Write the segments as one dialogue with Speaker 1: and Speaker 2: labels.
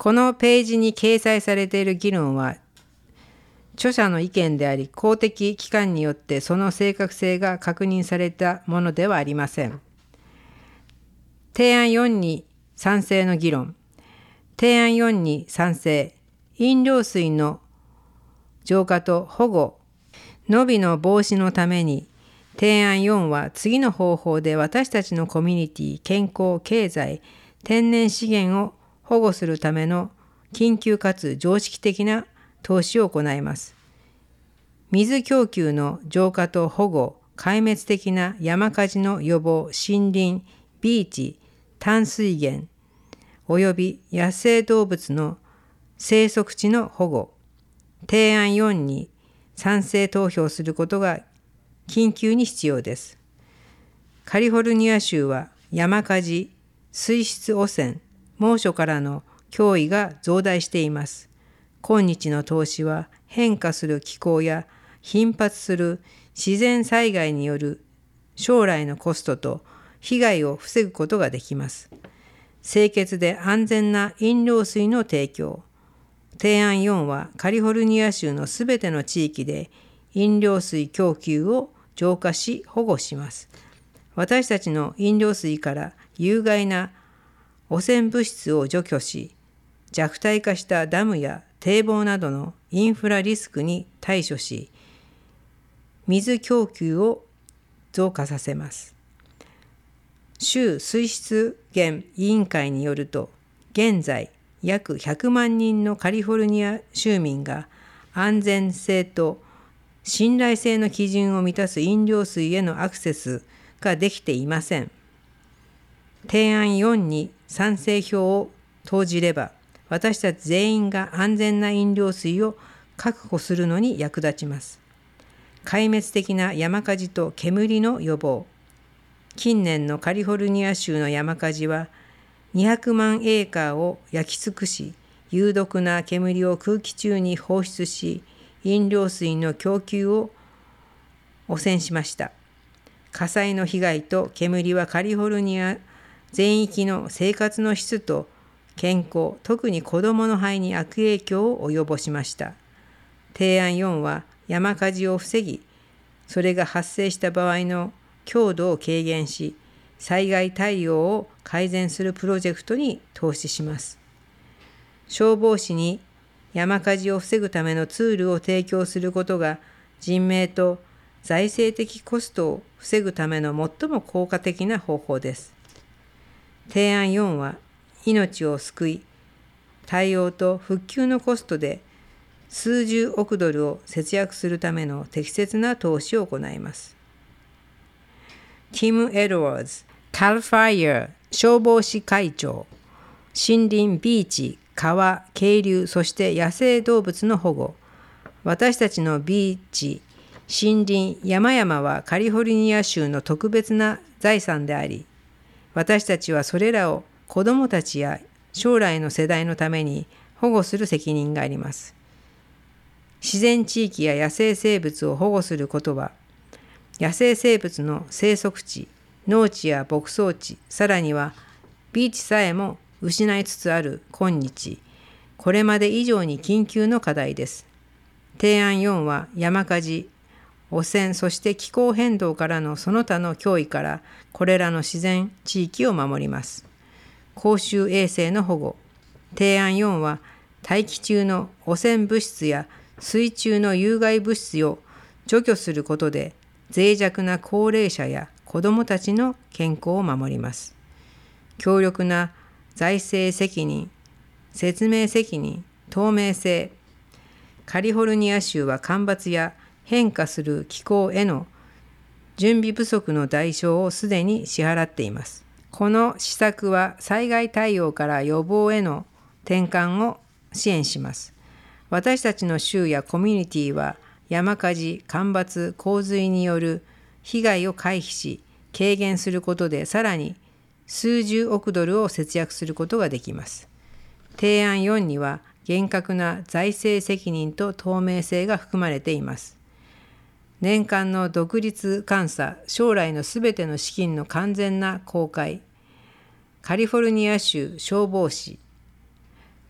Speaker 1: このページに掲載されている議論は著者の意見であり、公的機関によってその正確性が確認されたものではありません。提案4に賛成の議論。提案4に賛成。飲料水の浄化と保護、伸びの防止のために、提案4は次の方法で私たちのコミュニティ、健康、経済、天然資源を保護するための緊急かつ常識的な投資を行います。水供給の浄化と保護、壊滅的な山火事の予防、森林、ビーチ、淡水源、および野生動物の生息地の保護。提案4に賛成投票することが緊急に必要です。カリフォルニア州は山火事、水質汚染、猛暑からの脅威が増大しています。今日の投資は変化する気候や頻発する自然災害による将来のコストと被害を防ぐことができます。清潔で安全な飲料水の提供。提案4はカリフォルニア州のすべての地域で飲料水供給を浄化し保護します。私たちの飲料水から有害な汚染物質を除去し、弱体化したダムや堤防などのインフラリスクに対処し、水供給を増加させます。州水質源委員会によると、現在約100万人のカリフォルニア州民が安全性と信頼性の基準を満たす飲料水へのアクセスができていません。提案4に賛成票を投じれば、私たち全員が安全な飲料水を確保するのに役立ちます。壊滅的な山火事と煙の予防。近年のカリフォルニア州の山火事は200万エーカーを焼き尽くし、有毒な煙を空気中に放出し、飲料水の供給を汚染しました。火災の被害と煙はカリフォルニア全域の生活の質と健康、特に子どもの肺に悪影響を及ぼしました。提案4は山火事を防ぎ、それが発生した場合の強度を軽減し、災害対応を改善するプロジェクトに投資します。消防士に山火事を防ぐためのツールを提供することが人命と財政的コストを防ぐための最も効果的な方法です。提案4は命を救い、対応と復旧のコストで数十億ドルを節約するための適切な投資を行います。ティム・エドワーズ、カルファイア消防士会長、森林、ビーチ、川、渓流、そして野生動物の保護。私たちのビーチ、森林、山々はカリフォルニア州の特別な財産であり、私たちはそれらを子どもたちや将来の世代のために保護する責任があります。自然地域や野生生物を保護することは、野生生物の生息地、農地や牧草地、さらにはビーチさえも失いつつある今日、これまで以上に緊急の課題です。提案4は山火事、汚染、そして気候変動からのその他の脅威からこれらの自然地域を守ります。公衆衛生の保護。提案4は大気中の汚染物質や水中の有害物質を除去することで脆弱な高齢者や子どもたちの健康を守ります。強力な財政責任、説明責任、透明性。カリフォルニア州は干ばつや変化する気候への準備不足の代償をすでに支払っています。この施策は災害対応から予防への転換を支援します。私たちの州やコミュニティは山火事、干ばつ、洪水による被害を回避し、軽減することでさらに数十億ドルを節約することができます。提案4には厳格な財政責任と透明性が含まれています。年間の独立監査、将来のすべての資金の完全な公開、カリフォルニア州消防士、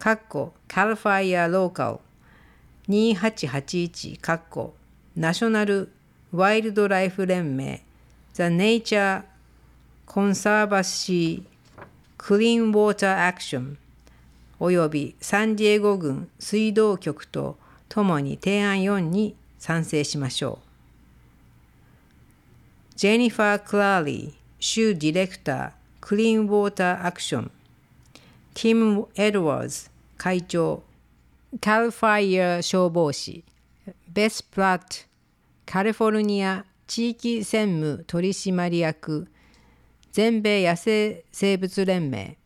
Speaker 1: CAL FIRE LOCAL 2881ナショナルワイルドライフ連盟 The Nature Conservancy Clean Water Action およびサンディエゴ郡水道局とともに提案4に賛成しましょう。ジェニファー・クラーリー州ディレクタークリーンウォーターアクションティム・エドワーズ会長CAL FIRE消防士ベス・プラットカリフォルニア地域専務取締役全米野生生物連盟